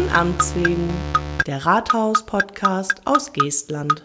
Von Amts wegen, der Rathaus-Podcast aus Geestland.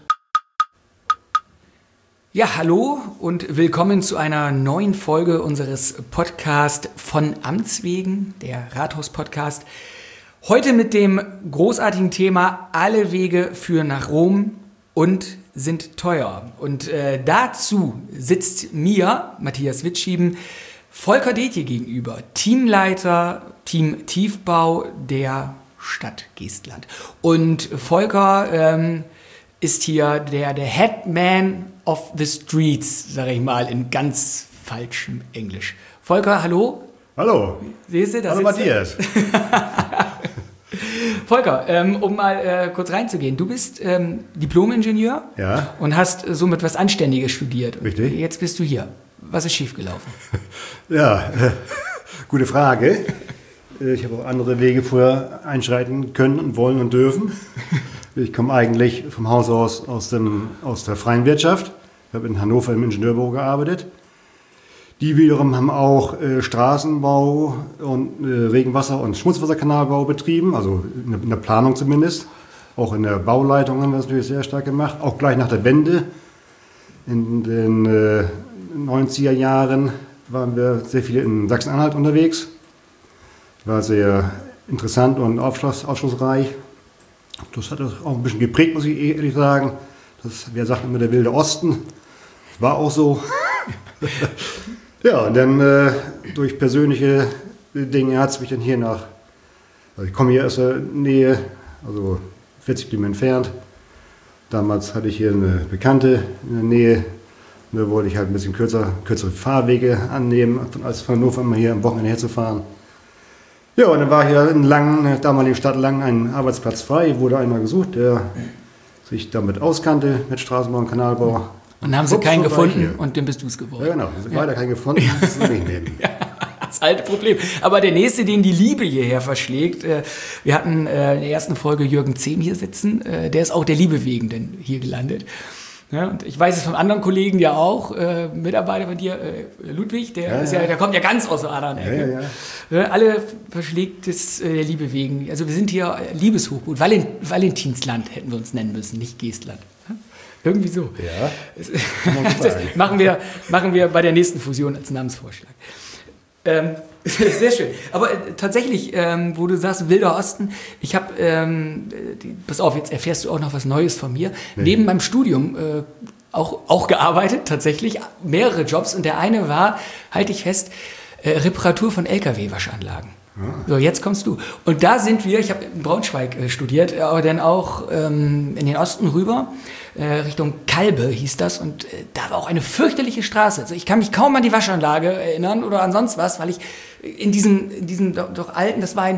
Ja, hallo und willkommen zu einer neuen Folge unseres Podcasts von Amts wegen, der Rathaus-Podcast. Heute mit dem großartigen Thema: Alle Wege führen nach Rom und sind teuer. Und dazu sitzt mir, Matthias Witschieben, Volker Detje gegenüber, Teamleiter, Team Tiefbau der Stadt Geestland. Und Volker ist hier der Headman of the Streets, sage ich mal, in ganz falschem Englisch. Volker, hallo. Hallo. Siehst du, hallo Matthias. Volker, um mal kurz reinzugehen. Du bist Diplom-Ingenieur, ja, und hast somit was Anständiges studiert. Richtig. Und jetzt bist du hier. Was ist schiefgelaufen? Ja, gute Frage. Ich habe auch andere Wege vorher einschreiten können und wollen und dürfen. Ich komme eigentlich vom Haus aus der freien Wirtschaft. Ich habe in Hannover im Ingenieurbüro gearbeitet. Die wiederum haben auch Straßenbau und Regenwasser- und Schmutzwasserkanalbau betrieben, also in der Planung zumindest. Auch in der Bauleitung haben wir das natürlich sehr stark gemacht, auch gleich nach der Wende. In den 90er Jahren waren wir sehr viel in Sachsen-Anhalt unterwegs. War sehr interessant und aufschlussreich. Das hat uns auch ein bisschen geprägt, muss ich ehrlich sagen. Wir sagten immer der wilde Osten. War auch so. Ja, und dann durch persönliche Dinge hat es mich dann hier also ich komme hier aus der Nähe, also 40 Kilometer entfernt. Damals hatte ich hier eine Bekannte in der Nähe. Und da wollte ich halt ein bisschen kürzere Fahrwege annehmen, als von Hannover immer hier am Wochenende herzufahren. Ja, und dann war hier in Langen, damaligen Stadt Langen, ein Arbeitsplatz frei, wurde einmal gesucht, der sich damit auskannte, mit Straßenbau und Kanalbau. Und dann haben sie keinen gefunden und dann bist du es geworden. Ja, genau. Leider keinen gefunden, das ist nicht nehmen. Ja, das alte Problem. Aber der nächste, den die Liebe hierher verschlägt, wir hatten in der ersten Folge Jürgen Zehm hier sitzen, der ist auch der Liebe wegen denn hier gelandet. Ja, und ich weiß es von anderen Kollegen ja auch, Mitarbeiter von dir, Ludwig, der kommt ja ganz aus der anderen Ecke. Ja. Alle verschlägt es der Liebe wegen. Also wir sind hier Liebeshochgut. Valentinsland hätten wir uns nennen müssen, nicht Geestland. Irgendwie so. Ja. Das machen wir bei der nächsten Fusion als Namensvorschlag. Sehr schön. Aber tatsächlich, wo du sagst, Wilder Osten, ich habe, pass auf, jetzt erfährst du auch noch was Neues von mir. Nee. Neben meinem Studium auch gearbeitet, tatsächlich, mehrere Jobs. Und der eine war, halte ich fest, Reparatur von LKW-Waschanlagen. So, jetzt kommst du. Und da sind wir, ich habe in Braunschweig studiert, aber dann auch in den Osten rüber, Richtung Kalbe hieß das. Und da war auch eine fürchterliche Straße. Also ich kann mich kaum an die Waschanlage erinnern oder an sonst was, weil ich in diesem doch alten, das war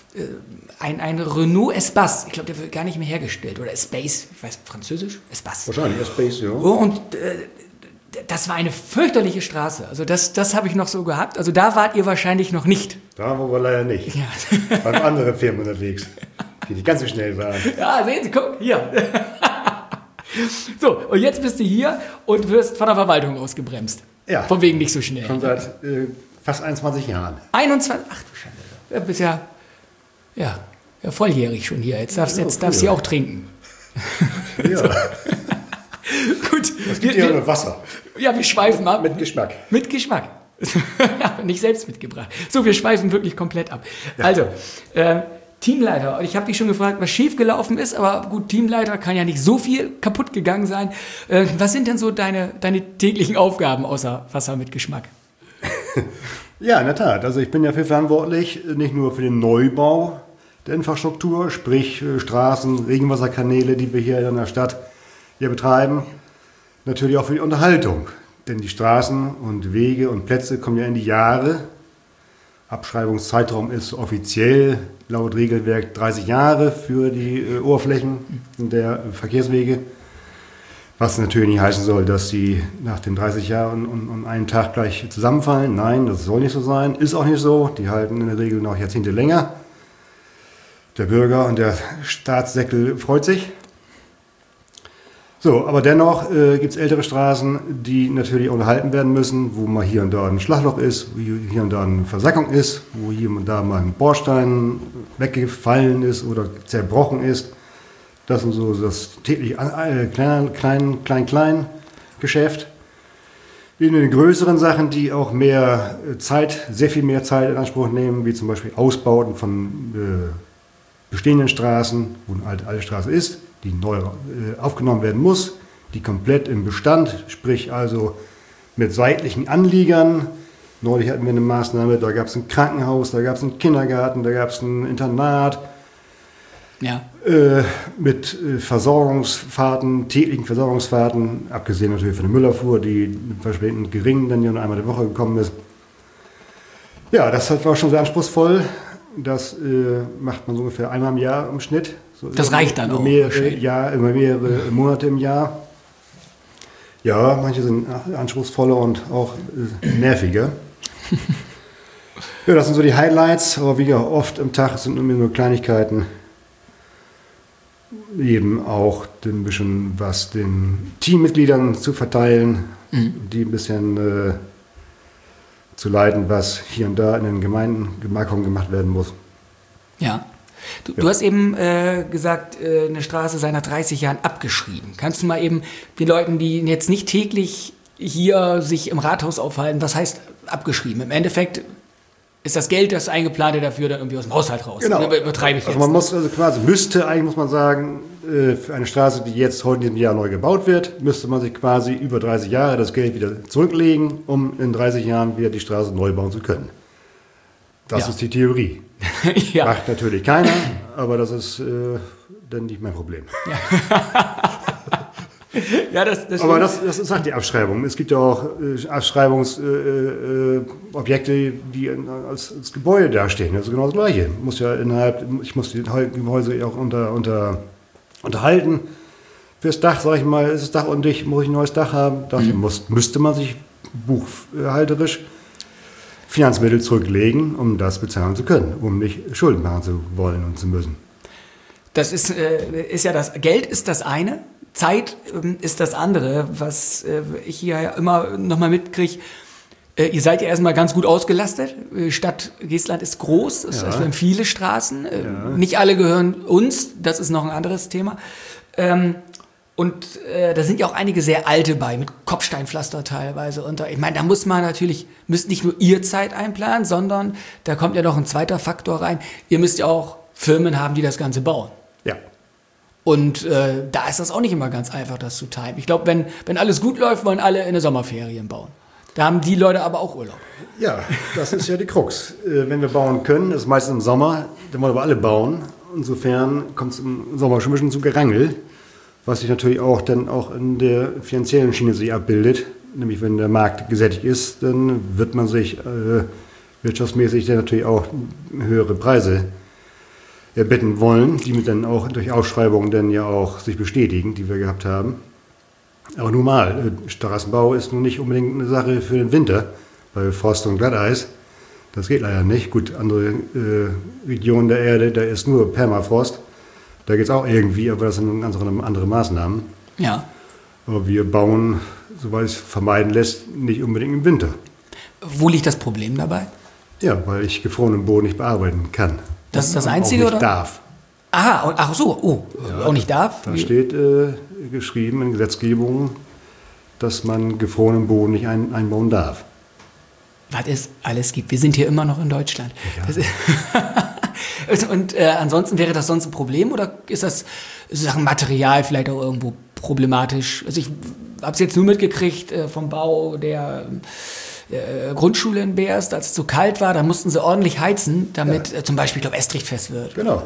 ein Renault Espace. Ich glaube, der wird gar nicht mehr hergestellt. Oder Espace, ich weiß, französisch? Espace. Wahrscheinlich, Espace, ja. Und das war eine fürchterliche Straße. Also das habe ich noch so gehabt. Also da wart ihr wahrscheinlich noch nicht. Da waren wir leider nicht. Ja. Waren andere Firmen unterwegs, die nicht ganz so schnell waren. Ja, sehen Sie, guck, hier. So, und jetzt bist du hier und wirst von der Verwaltung ausgebremst. Ja. Von wegen nicht so schnell. Schon seit fast 21 Jahren. 21? Ach du Schande. Du bist ja volljährig schon hier. Jetzt darfst du auch trinken. Ja. Gut. Es gibt ja nur Wasser. Ja, wir schweifen ab. Mit Geschmack. Mit Geschmack. Nicht selbst mitgebracht. So, wir schweifen wirklich komplett ab. Ja. Also, Teamleiter. Ich habe dich schon gefragt, was schiefgelaufen ist, aber gut, Teamleiter kann ja nicht so viel kaputt gegangen sein. Was sind denn so deine täglichen Aufgaben außer Wasser mit Geschmack? Ja, in der Tat. Also ich bin ja für verantwortlich, nicht nur für den Neubau der Infrastruktur, sprich Straßen, Regenwasserkanäle, die wir hier in der Stadt betreiben, natürlich auch für die Unterhaltung. Denn die Straßen und Wege und Plätze kommen ja in die Jahre. Abschreibungszeitraum ist offiziell laut Regelwerk 30 Jahre für die Oberflächen der Verkehrswege. Was natürlich nicht heißen soll, dass sie nach den 30 Jahren und einem Tag gleich zusammenfallen. Nein, das soll nicht so sein. Ist auch nicht so. Die halten in der Regel noch Jahrzehnte länger. Der Bürger und der Staatssäckel freut sich. So, aber dennoch gibt es ältere Straßen, die natürlich unterhalten werden müssen, wo mal hier und da ein Schlagloch ist, wo hier und da eine Versackung ist, wo hier und da mal ein Bordstein weggefallen ist oder zerbrochen ist. Das ist so das tägliche klein Geschäft. In den größeren Sachen, die auch mehr Zeit, sehr viel mehr Zeit in Anspruch nehmen, wie zum Beispiel Ausbauten von bestehenden Straßen, wo eine alte Straße ist, die neu aufgenommen werden muss, die komplett im Bestand, sprich also mit seitlichen Anliegern. Neulich hatten wir eine Maßnahme, da gab es ein Krankenhaus, da gab es einen Kindergarten, da gab es ein Internat. Ja. Mit Versorgungsfahrten, täglichen Versorgungsfahrten, abgesehen natürlich von der Müllabfuhr, die verschwindend gering dann ja nur einmal die Woche gekommen ist. Ja, das war schon sehr anspruchsvoll. Das macht man so ungefähr einmal im Jahr im Schnitt. So das reicht dann auch. Immer mehrere Monate im Jahr. Ja, manche sind anspruchsvoller und auch nerviger. Ja, das sind so die Highlights, aber wie oft im Tag sind nur Kleinigkeiten. Eben auch ein bisschen was den Teammitgliedern zu verteilen, die ein bisschen zu leiten, was hier und da in den Gemarkungen gemacht werden muss. Ja. Du hast eben gesagt, eine Straße sei nach 30 Jahren abgeschrieben. Kannst du mal eben den Leuten, die jetzt nicht täglich hier sich im Rathaus aufhalten, was heißt abgeschrieben? Im Endeffekt ist das Geld, das Eingeplant dafür, dann irgendwie aus dem Haushalt raus. Genau. Übertreibe ich jetzt. Also man muss eigentlich muss man sagen, für eine Straße, die jetzt heute in diesem Jahr neu gebaut wird, müsste man sich quasi über 30 Jahre das Geld wieder zurücklegen, um in 30 Jahren wieder die Straße neu bauen zu können. Das ist die Theorie. Ja. Macht natürlich keiner, aber das ist dann nicht mein Problem. Ja. Ja, aber das ist halt die Abschreibung. Es gibt ja auch Abschreibungsobjekte, die als Gebäude dastehen. Das ist genau das Gleiche. Ich muss die Häuser auch unterhalten. Fürs Dach, sage ich mal, ist das Dach undicht, muss ich ein neues Dach haben. Dafür müsste man sich buchhalterisch Finanzmittel zurücklegen, um das bezahlen zu können, um nicht Schulden machen zu wollen und zu müssen. Das ist ja das Geld ist das eine. Zeit ist das andere, was ich hier ja immer noch mal mitkriege. Ihr seid ja erstmal ganz gut ausgelastet. Stadt Geestland ist groß, es haben viele Straßen. Nicht alle gehören uns, das ist noch ein anderes Thema. Und da sind ja auch einige sehr alte bei, mit Kopfsteinpflaster teilweise. Und ich meine, da müsst nicht nur ihr Zeit einplanen, sondern da kommt ja noch ein zweiter Faktor rein. Ihr müsst ja auch Firmen haben, die das Ganze bauen. Ja. Und da ist das auch nicht immer ganz einfach, das zu timen. Ich glaube, wenn alles gut läuft, wollen alle in den Sommerferien bauen. Da haben die Leute aber auch Urlaub. Ja, das ist ja die Krux. Wenn wir bauen können, das ist meistens im Sommer, dann wollen wir alle bauen. Insofern kommt es im Sommer schon ein bisschen zu Gerangel, was sich natürlich auch dann auch in der finanziellen Schiene sich abbildet. Nämlich wenn der Markt gesättigt ist, dann wird man sich wirtschaftsmäßig dann natürlich auch höhere Preise erbitten wollen, die mit dann auch durch Ausschreibungen dann ja auch sich bestätigen, die wir gehabt haben. Aber nun mal, Straßenbau ist nun nicht unbedingt eine Sache für den Winter, bei Frost und Glatteis. Das geht leider nicht. Gut, andere Regionen der Erde, da ist nur Permafrost. Da geht es auch irgendwie, aber das sind andere Maßnahmen. Ja. Aber wir bauen, soweit es vermeiden lässt, nicht unbedingt im Winter. Wo liegt das Problem dabei? Ja, weil ich gefrorenen Boden nicht bearbeiten kann. Das ist das Einzige, auch nicht oder? Darf. Aha, ach so, auch nicht darf? Da steht geschrieben in Gesetzgebung, dass man gefrorenen Boden nicht einbauen darf. Was es alles gibt. Wir sind hier immer noch in Deutschland. Ja. Und ansonsten wäre das sonst ein Problem oder ist das Sachen Material vielleicht auch irgendwo problematisch? Also ich habe es jetzt nur mitgekriegt vom Bau der Grundschule in Beerst, als es so kalt war, da mussten sie ordentlich heizen, damit zum Beispiel, ich glaube, Estrich fest wird. Genau.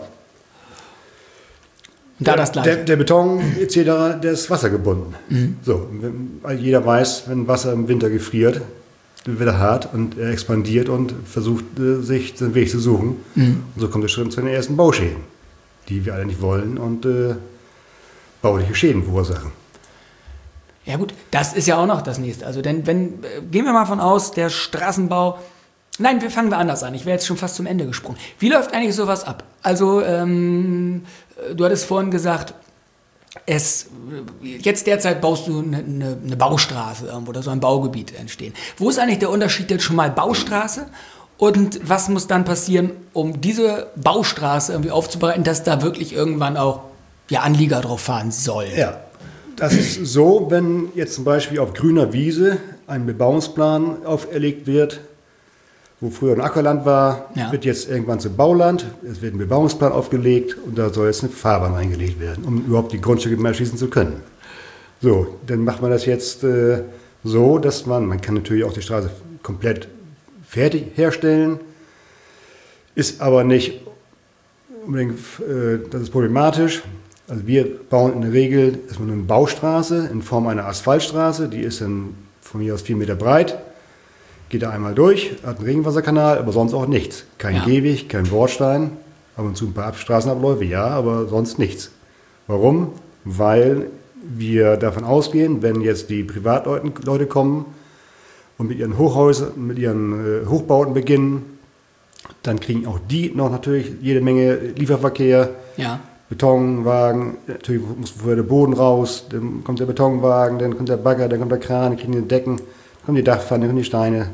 Und da das Gleiche. Der Beton etc., der ist wassergebunden. Mhm. So, jeder weiß, wenn Wasser im Winter gefriert, wird er hart und er expandiert und versucht, sich den Weg zu suchen. Mhm. Und so kommt es schon zu den ersten Bauschäden, die wir alle nicht wollen und bauliche Schäden verursachen. Ja gut, das ist ja auch noch das Nächste. Also gehen wir mal von aus, der Straßenbau, nein, fangen wir anders an. Ich wäre jetzt schon fast zum Ende gesprungen. Wie läuft eigentlich sowas ab? Also, du hattest vorhin gesagt, jetzt derzeit baust du eine Baustraße irgendwo oder so ein Baugebiet entstehen. Wo ist eigentlich der Unterschied jetzt schon mal Baustraße und was muss dann passieren, um diese Baustraße irgendwie aufzubereiten, dass da wirklich irgendwann auch Anlieger drauf fahren sollen? Ja, das ist so, wenn jetzt zum Beispiel auf grüner Wiese ein Bebauungsplan auferlegt wird, wo früher ein Ackerland war, wird jetzt irgendwann zum Bauland. Es wird ein Bebauungsplan aufgelegt und da soll jetzt eine Fahrbahn eingelegt werden, um überhaupt die Grundstücke mehr erschließen zu können. So, dann macht man das jetzt so, dass man kann natürlich auch die Straße komplett fertig herstellen, ist aber nicht unbedingt, das ist problematisch. Also wir bauen in der Regel erstmal nur eine Baustraße in Form einer Asphaltstraße, die ist dann von mir aus 4 Meter breit. Geht da einmal durch, hat einen Regenwasserkanal, aber sonst auch nichts. Kein Gehweg, kein Bordstein, ab und zu ein paar Straßenabläufe, aber sonst nichts. Warum? Weil wir davon ausgehen, wenn jetzt die Privatleute kommen und mit ihren Hochhäusern, mit ihren Hochbauten beginnen, dann kriegen auch die noch natürlich jede Menge Lieferverkehr, Betonwagen, natürlich muss vorher der Boden raus, dann kommt der Betonwagen, dann kommt der Bagger, dann kommt der Kran, dann kriegen die Decken, kommen die Dachpfannen, dann kommen die Steine.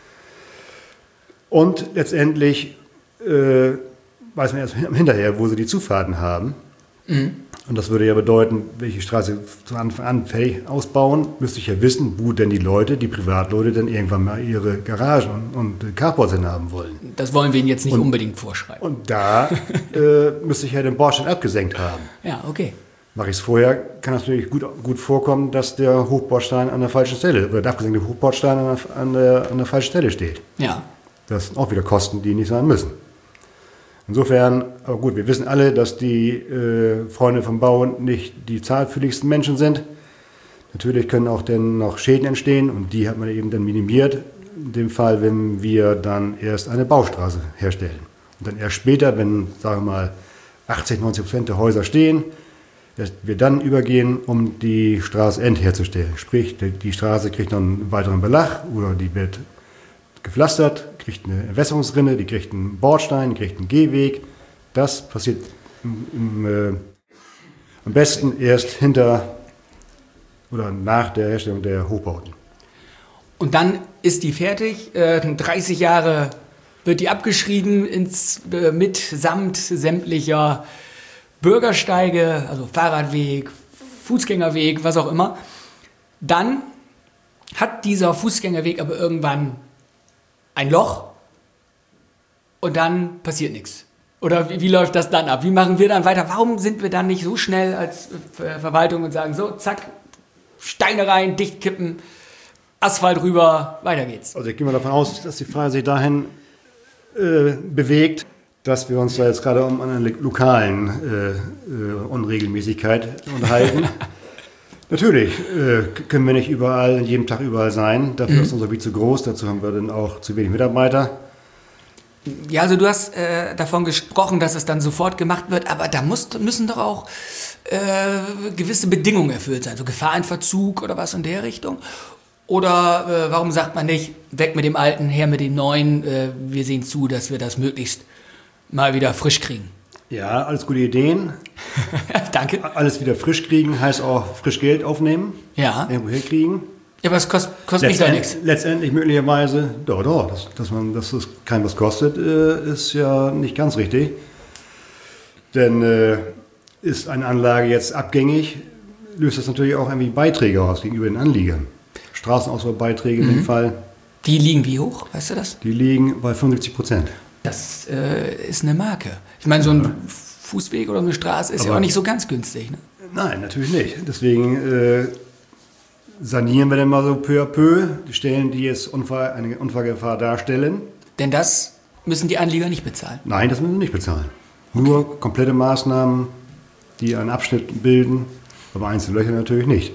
Und letztendlich weiß man erst hinterher, wo sie die Zufahrten haben. Mhm. Und das würde ja bedeuten, welche Straße von Anfang an fertig ausbauen, müsste ich ja wissen, wo denn die Privatleute, dann irgendwann mal ihre Garagen und Carports haben wollen. Das wollen wir ihnen jetzt nicht unbedingt vorschreiben. Und da müsste ich ja den Bordstein abgesenkt haben. Ja, okay. Mache ich es vorher, kann es natürlich gut vorkommen, dass der Hochbordstein an der falschen Stelle, oder der abgesenkte Hochbordstein an der falschen Stelle steht. Ja. Das sind auch wieder Kosten, die nicht sein müssen. Insofern, aber gut, wir wissen alle, dass die Freunde vom Bau nicht die zahlfühligsten Menschen sind. Natürlich können auch dann noch Schäden entstehen und die hat man eben dann minimiert. In dem Fall, wenn wir dann erst eine Baustraße herstellen. Und dann erst später, wenn, sagen wir mal, 80-90% der Häuser stehen, dass wir dann übergehen, um die Straße herzustellen. Sprich, die Straße kriegt noch einen weiteren Belag oder die wird gepflastert, kriegt eine Entwässerungsrinne, die kriegt einen Bordstein, die kriegt einen Gehweg. Das passiert am besten erst hinter oder nach der Herstellung der Hochbauten. Und dann ist die fertig, 30 Jahre wird die abgeschrieben mitsamt sämtlicher Bürgersteige, also Fahrradweg, Fußgängerweg, was auch immer. Dann hat dieser Fußgängerweg aber irgendwann ein Loch und dann passiert nichts. Oder wie läuft das dann ab? Wie machen wir dann weiter? Warum sind wir dann nicht so schnell als Verwaltung und sagen, so, zack, Steine rein, dicht kippen, Asphalt rüber, weiter geht's? Also ich gehe mal davon aus, dass die Frage sich dahin bewegt, dass wir uns da jetzt gerade um eine lokalen Unregelmäßigkeit unterhalten. Natürlich können wir nicht überall, jeden Tag überall sein. Dafür ist unser Gebiet zu groß, dazu haben wir dann auch zu wenig Mitarbeiter. Ja, also du hast davon gesprochen, dass es dann sofort gemacht wird, aber da müssen doch auch gewisse Bedingungen erfüllt sein, so Gefahrenverzug oder was in der Richtung. Oder warum sagt man nicht, weg mit dem Alten, her mit dem Neuen, wir sehen zu, dass wir das möglichst mal wieder frisch kriegen. Ja, alles gute Ideen. Danke. Alles wieder frisch kriegen heißt auch frisch Geld aufnehmen. Ja. Irgendwo herkriegen. Ja, aber es kostet mich doch nichts. Letztendlich möglicherweise, dass es kein was kostet, ist ja nicht ganz richtig. Denn ist eine Anlage jetzt abgängig, löst das natürlich auch irgendwie Beiträge aus gegenüber den Anliegern. Straßenausbaubeiträge in dem Fall. Die liegen wie hoch, weißt du das? Die liegen bei 75%. Das ist eine Marke. Ich meine, so ein Fußweg oder eine Straße ist ja auch nicht so ganz günstig. Ne? Nein, natürlich nicht. Deswegen sanieren wir dann mal so peu à peu die Stellen, die jetzt eine Unfallgefahr darstellen. Denn das müssen die Anlieger nicht bezahlen? Nein, das müssen wir nicht bezahlen. Okay. Nur komplette Maßnahmen, die einen Abschnitt bilden, aber einzelne Löcher natürlich nicht.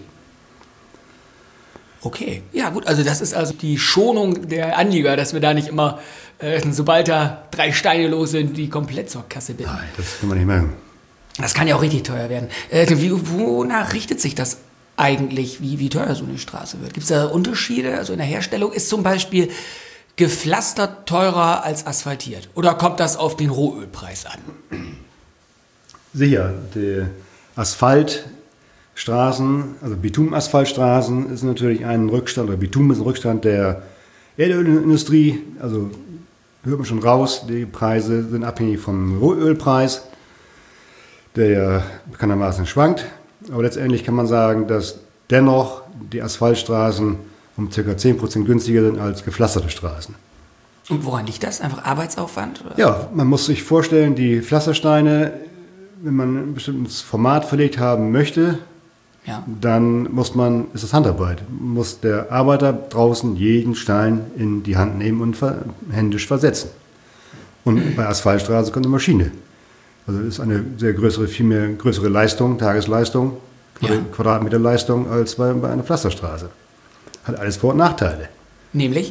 Okay, ja gut, also das ist also die Schonung der Anlieger, dass wir da nicht immer, sobald da 3 Steine los sind, die komplett zur Kasse binden. Nein, das kann man nicht machen. Das kann ja auch richtig teuer werden. Wonach richtet sich das eigentlich, wie teuer so eine Straße wird? Gibt es da Unterschiede? Also in der Herstellung ist zum Beispiel gepflastert teurer als asphaltiert? Oder kommt das auf den Rohölpreis an? Sicher, der Asphalt Straßen, also Bitumenasphaltstraßen, ist natürlich ein Rückstand, oder Bitumen ist ein Rückstand der Erdölindustrie. Also hört man schon raus, die Preise sind abhängig vom Rohölpreis, der ja bekanntermaßen schwankt. Aber letztendlich kann man sagen, dass dennoch die Asphaltstraßen um ca. 10% günstiger sind als gepflasterte Straßen. Und woran liegt das? Einfach Arbeitsaufwand? Oder? Ja, man muss sich vorstellen, die Pflastersteine, wenn man ein bestimmtes Format verlegt haben möchte, dann ist das Handarbeit. Muss der Arbeiter draußen jeden Stein in die Hand nehmen und händisch versetzen. Und bei Asphaltstraße kommt eine Maschine. Also das ist eine viel mehr größere Leistung, Tagesleistung, Quadratmeterleistung als bei einer Pflasterstraße. Hat alles Vor- und Nachteile. Nämlich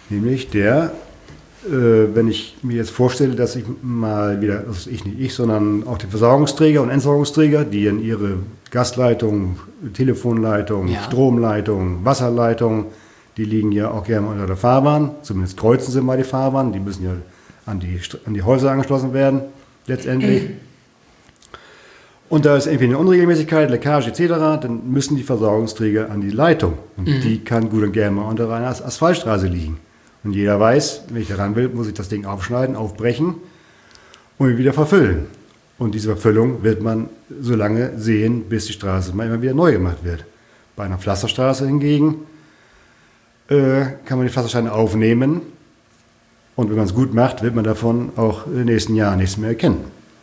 wenn ich mir jetzt vorstelle, dass ich mal wieder, also nicht ich, sondern auch die Versorgungsträger und Entsorgungsträger, die in ihre Gasleitung, Telefonleitung, Stromleitung, Wasserleitung, die liegen ja auch gerne unter der Fahrbahn, zumindest kreuzen sie mal die Fahrbahn, die müssen ja an die Häuser angeschlossen werden, letztendlich. Und da ist irgendwie eine Unregelmäßigkeit, Leckage etc., dann müssen die Versorgungsträger an die Leitung. Und die kann gut und gerne mal unter einer Asphaltstraße liegen. Und jeder weiß, wenn ich da ran will, muss ich das Ding aufschneiden, aufbrechen und wieder verfüllen. Und diese Verfüllung wird man so lange sehen, bis die Straße mal immer wieder neu gemacht wird. Bei einer Pflasterstraße hingegen kann man die Pflastersteine aufnehmen und wenn man es gut macht, wird man davon auch in den nächsten Jahren nichts mehr erkennen.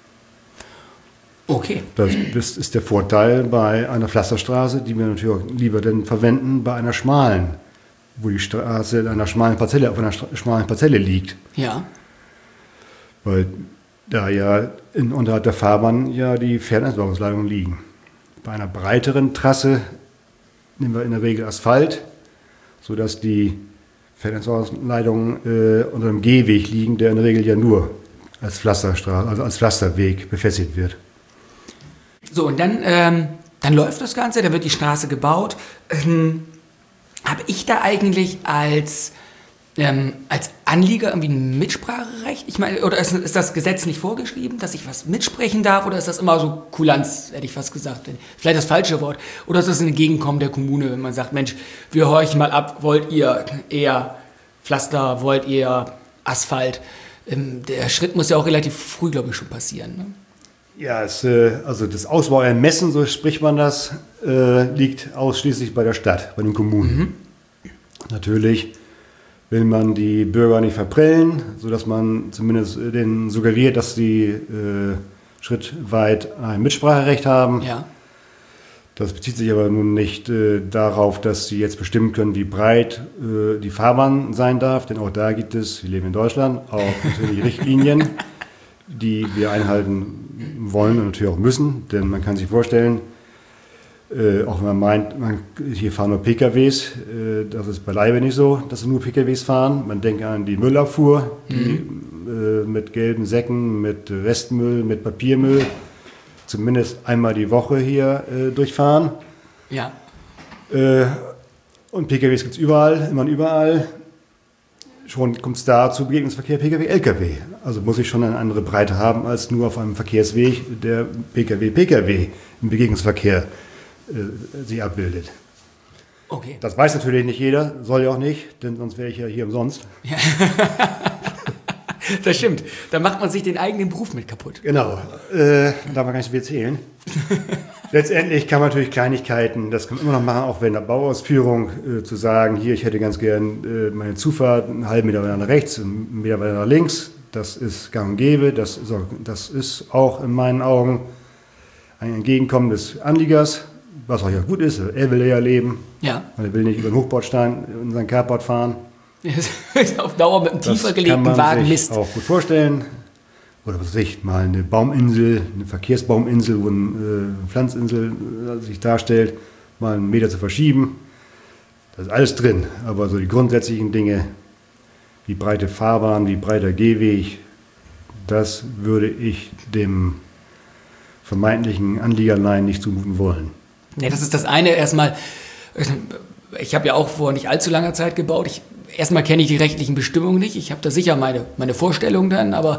Okay. Das ist der Vorteil bei einer Pflasterstraße, die wir natürlich auch lieber denn verwenden bei einer schmalen, wo die Straße auf einer schmalen Parzelle liegt. Ja. Weil da ja unterhalb der Fahrbahn ja die Fernentsorgungsleitungen liegen. Bei einer breiteren Trasse nehmen wir in der Regel Asphalt, sodass die Fernentsorgungsleitungen unter dem Gehweg liegen, der in der Regel ja nur als Pflasterstraße, also als Pflasterweg befestigt wird. So, und dann läuft das Ganze, da wird die Straße gebaut. Habe ich da eigentlich als Anlieger irgendwie ein Mitspracherecht? Ich meine, oder ist das Gesetz nicht vorgeschrieben, dass ich was mitsprechen darf? Oder ist das immer so Kulanz, hätte ich fast gesagt? Vielleicht das falsche Wort. Oder ist das ein Entgegenkommen der Kommune, wenn man sagt, Mensch, wir horchen mal ab, wollt ihr eher Pflaster, wollt ihr Asphalt? Der Schritt muss ja auch relativ früh, glaube ich, schon passieren, ne? Ja, also das Ausbauermessen, so spricht man das, liegt ausschließlich bei der Stadt, bei den Kommunen. Natürlich will man die Bürger nicht verprellen, sodass man zumindest denen suggeriert, dass sie schrittweit ein Mitspracherecht haben. Ja. Das bezieht sich aber nun nicht darauf, dass sie jetzt bestimmen können, wie breit die Fahrbahn sein darf, denn auch da gibt es, wir leben in Deutschland, auch natürlich Richtlinien, die wir einhalten wollen und natürlich auch müssen, denn man kann sich vorstellen, auch wenn man meint, hier fahren nur PKWs, das ist beileibe nicht so, dass nur PKWs fahren. Man denkt an die Müllabfuhr, die mit gelben Säcken, mit Restmüll, mit Papiermüll zumindest einmal die Woche hier durchfahren. Ja. Und PKWs gibt es überall, immer und überall. Schon kommt es da zu Begegnungsverkehr Pkw-Lkw. Also muss ich schon eine andere Breite haben, als nur auf einem Verkehrsweg der Pkw im Begegnungsverkehr sich abbildet. Okay. Das weiß natürlich nicht jeder, soll ja auch nicht, denn sonst wäre ich ja hier umsonst. Ja. Das stimmt. Da macht man sich den eigenen Beruf mit kaputt. Genau. Darf man gar nicht so viel erzählen. Letztendlich kann man natürlich Kleinigkeiten, das kann man immer noch machen, auch während der Bauausführung, zu sagen, hier, ich hätte ganz gern meine Zufahrt einen halben Meter weiter nach rechts, einen Meter weiter nach links. Das ist gang und gäbe. Das ist auch in meinen Augen ein Entgegenkommen des Anliegers, was auch ja gut ist. Er will ja leben. Ja. Er will nicht über den Hochbordstein in sein Carport fahren. Auf Dauer mit einem tiefer gelegten Wagen Mist. Das kann man sich auch gut vorstellen. Oder was weiß ich, mal eine Bauminsel, eine Verkehrsbauminsel, wo eine Pflanzinsel sich darstellt, mal einen Meter zu verschieben. Das ist alles drin. Aber so die grundsätzlichen Dinge, wie breite Fahrbahn, wie breiter Gehweg, das würde ich dem vermeintlichen Anliegerlein nicht zumuten wollen. Ja, das ist das eine. Erstmal, ich habe ja auch vor nicht allzu langer Zeit gebaut. Erstmal kenne ich die rechtlichen Bestimmungen nicht. Ich habe da sicher meine Vorstellungen dann, aber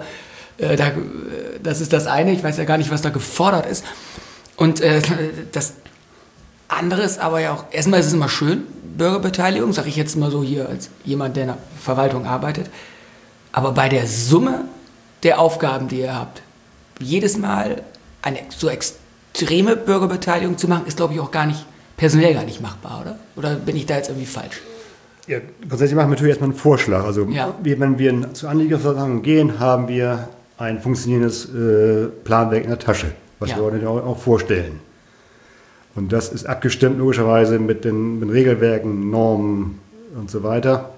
das ist das eine. Ich weiß ja gar nicht, was da gefordert ist. Und anderes, aber ja auch, erstmal ist es immer schön, Bürgerbeteiligung, sage ich jetzt mal so hier als jemand, der in der Verwaltung arbeitet. Aber bei der Summe der Aufgaben, die ihr habt, jedes Mal eine so extreme Bürgerbeteiligung zu machen, ist, glaube ich, auch personell gar nicht machbar, oder? Oder bin ich da jetzt irgendwie falsch? Ja, grundsätzlich machen wir natürlich erstmal einen Vorschlag. Also wenn wir zur Anliegerversammlung gehen, haben wir ein funktionierendes Planwerk in der Tasche, was wir heute auch vorstellen. Und das ist abgestimmt logischerweise mit den Regelwerken, Normen und so weiter.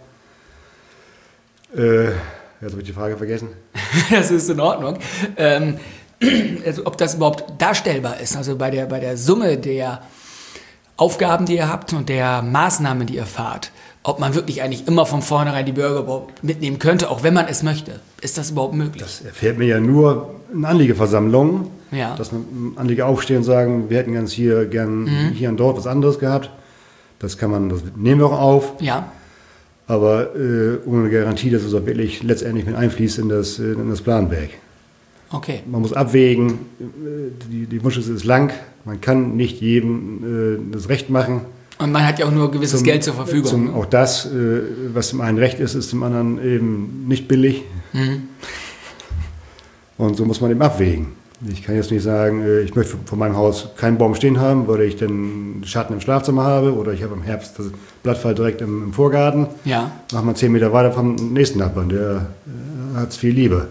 Jetzt habe ich die Frage vergessen. Das ist in Ordnung. Also ob das überhaupt darstellbar ist, also bei der Summe der Aufgaben, die ihr habt und der Maßnahmen, die ihr fahrt, ob man wirklich eigentlich immer von vornherein die Bürger überhaupt mitnehmen könnte, auch wenn man es möchte. Ist das überhaupt möglich? Das erfährt mir ja nur in Anliegerversammlungen, dass man Anlieger aufstehen und sagen, wir hätten ganz gern hier und dort was anderes gehabt. Das nehmen wir auch auf. Ja. Aber ohne Garantie, dass es auch wirklich letztendlich mit einfließt in das Planwerk. Okay. Man muss abwägen, die Wunschliste ist lang, man kann nicht jedem das Recht machen. Und man hat ja auch nur gewisses Geld zur Verfügung. Auch das, was dem einen recht ist, ist dem anderen eben nicht billig. Und so muss man eben abwägen. Ich kann jetzt nicht sagen, ich möchte vor meinem Haus keinen Baum stehen haben, weil ich den Schatten im Schlafzimmer habe oder ich habe im Herbst das Blattfall direkt im Vorgarten. Ja. Mach mal 10 Meter weiter vom nächsten Nachbarn, der hat es viel lieber.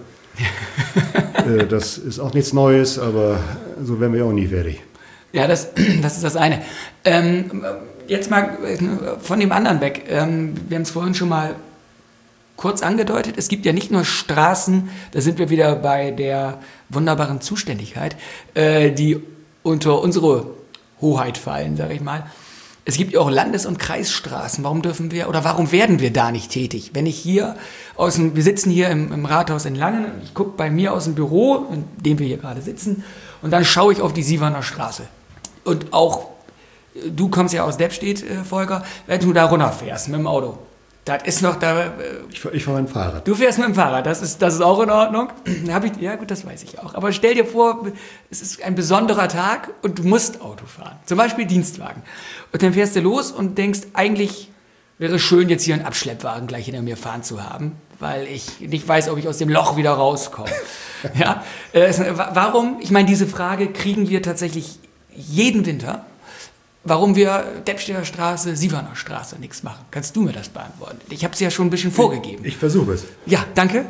Das ist auch nichts Neues, aber so werden wir auch nie fertig. Ja, das ist das eine. Jetzt mal von dem anderen weg. Wir haben es vorhin schon mal kurz angedeutet. Es gibt ja nicht nur Straßen, da sind wir wieder bei der wunderbaren Zuständigkeit, die unter unsere Hoheit fallen, sage ich mal. Es gibt ja auch Landes- und Kreisstraßen. Warum werden wir da nicht tätig? Wenn ich hier wir sitzen hier im Rathaus in Langen, ich gucke bei mir aus dem Büro, in dem wir hier gerade sitzen, und dann schaue ich auf die Sieverner Straße. Und auch, du kommst ja aus Deppstedt, Volker, wenn du da runterfährst mit dem Auto. Das ist noch da. Ich fahre mit dem Fahrrad. Du fährst mit dem Fahrrad, das ist auch in Ordnung. Ja gut, das weiß ich auch. Aber stell dir vor, es ist ein besonderer Tag und du musst Auto fahren. Zum Beispiel Dienstwagen. Und dann fährst du los und denkst, eigentlich wäre es schön, jetzt hier einen Abschleppwagen gleich hinter mir fahren zu haben, weil ich nicht weiß, ob ich aus dem Loch wieder rauskomme. Ja? Warum? Ich meine, diese Frage kriegen wir tatsächlich jeden Winter. Warum wir Deppstedter Straße, Sieverner Straße nichts machen. Kannst du mir das beantworten? Ich habe es ja schon ein bisschen vorgegeben. Ich versuche es. Ja, danke.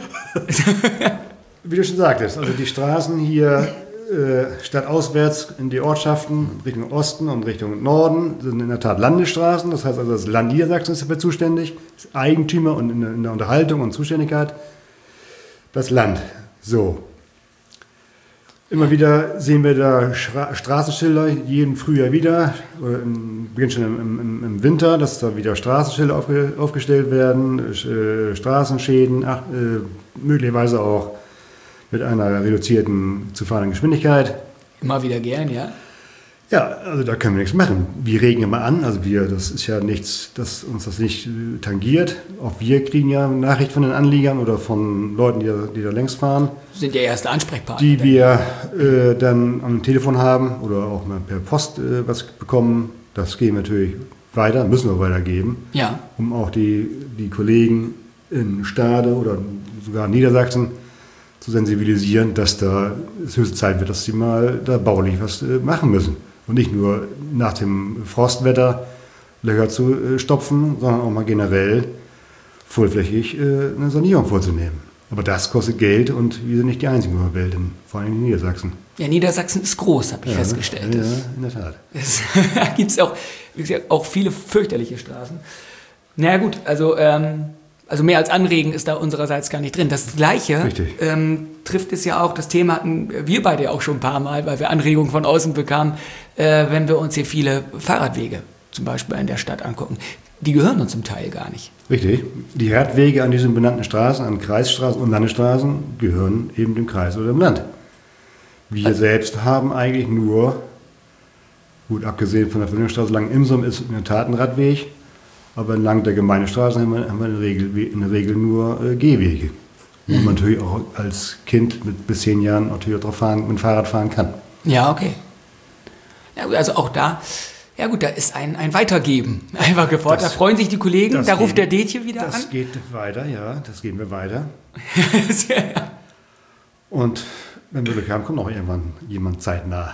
Wie du schon sagtest, also die Straßen hier stadtauswärts in die Ortschaften Richtung Osten und Richtung Norden sind in der Tat Landesstraßen. Das heißt also, das Land Niedersachsen ist dafür zuständig, ist Eigentümer und in der Unterhaltung und Zuständigkeit das Land. So. Immer wieder sehen wir da Straßenschilder, jeden Frühjahr wieder, beginnt schon im Winter, dass da wieder Straßenschilder aufgestellt werden, Straßenschäden, möglicherweise auch mit einer reduzierten zu fahrenden Geschwindigkeit. Immer wieder gern, ja? Ja, also da können wir nichts machen. Wir regen immer an, also das ist ja nichts, dass uns das nicht tangiert. Auch wir kriegen ja Nachricht von den Anliegern oder von Leuten, die da längs fahren. Sind ja erste Ansprechpartner. Die wir dann am Telefon haben oder auch mal per Post was bekommen. Das geben wir natürlich weiter, müssen wir weitergeben. Ja. Um auch die Kollegen in Stade oder sogar in Niedersachsen zu sensibilisieren, dass es höchste Zeit wird, dass sie mal da baulich was machen müssen. Und nicht nur nach dem Frostwetter Löcher zu stopfen, sondern auch mal generell vollflächig eine Sanierung vorzunehmen. Aber das kostet Geld und wir sind nicht die Einzigen in der Welt, vor allem in Niedersachsen. Ja, Niedersachsen ist groß, habe ich festgestellt. Ja, in der Tat. Da gibt es auch, wie gesagt, auch viele fürchterliche Straßen. Naja gut, also mehr als Anregen ist da unsererseits gar nicht drin. Das Gleiche trifft es ja auch, das Thema hatten wir beide ja auch schon ein paar Mal, weil wir Anregungen von außen bekamen, wenn wir uns hier viele Fahrradwege zum Beispiel in der Stadt angucken. Die gehören uns zum Teil gar nicht. Richtig. Die Radwege an diesen benannten Straßen, an Kreisstraßen und Landesstraßen, gehören eben dem Kreis oder dem Land. Wir selbst haben eigentlich nur, gut abgesehen von der Verbindungsstraße Langen-Imsum ist in der Tat ein Radweg, aber entlang der Gemeindestraßen haben wir in der Regel nur Gehwege, wo man natürlich auch als Kind bis 10 Jahren natürlich auch mit dem Fahrrad fahren kann. Ja, okay. Ja, also auch da, Ja gut, da ist ein Weitergeben einfach gefordert. Da freuen sich die Kollegen, da ruft der Detje wieder an. Das geht weiter, ja, das geben wir weiter. Und wenn wir Glück haben, kommt noch irgendwann jemand zeitnah.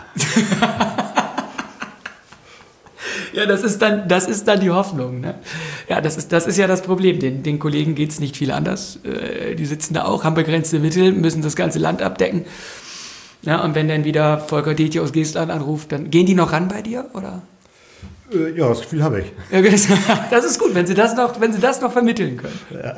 Ja, das ist dann die Hoffnung. Ne? Ja, das ist ja das Problem. Den Kollegen geht es nicht viel anders. Die sitzen da auch, haben begrenzte Mittel, müssen das ganze Land abdecken. Ja, und wenn dann wieder Volker Detje aus Geestland anruft, dann gehen die noch ran bei dir, oder? Ja, das Gefühl habe ich. Das ist gut, wenn Sie das noch vermitteln können. Ja.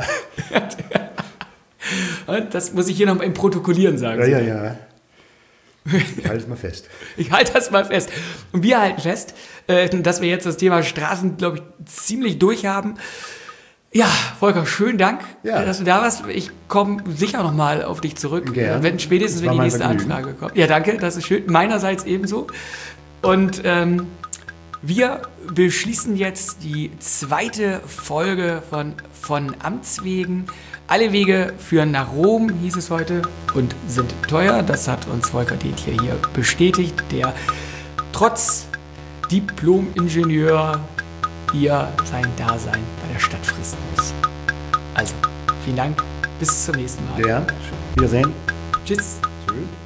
Das muss ich hier noch mal im Protokollieren sagen. Ja. Ich halte es mal fest. Ich halte das mal fest. Und wir halten fest, dass wir jetzt das Thema Straßen, glaube ich, ziemlich durch haben. Ja, Volker, schönen Dank, dass du da warst. Ich komme sicher noch mal auf dich zurück, wenn die nächste Anfrage kommt. Ja, danke, das ist schön. Meinerseits ebenso. Und wir beschließen jetzt die 2. Folge von Amts wegen. Alle Wege führen nach Rom, hieß es heute, und sind teuer. Das hat uns Volker Detje hier bestätigt, der trotz Diplom-Ingenieur hier sein Dasein bei der Stadt fristen muss. Also, vielen Dank, bis zum nächsten Mal. Ja, Wiedersehen. Tschüss. Tschüss.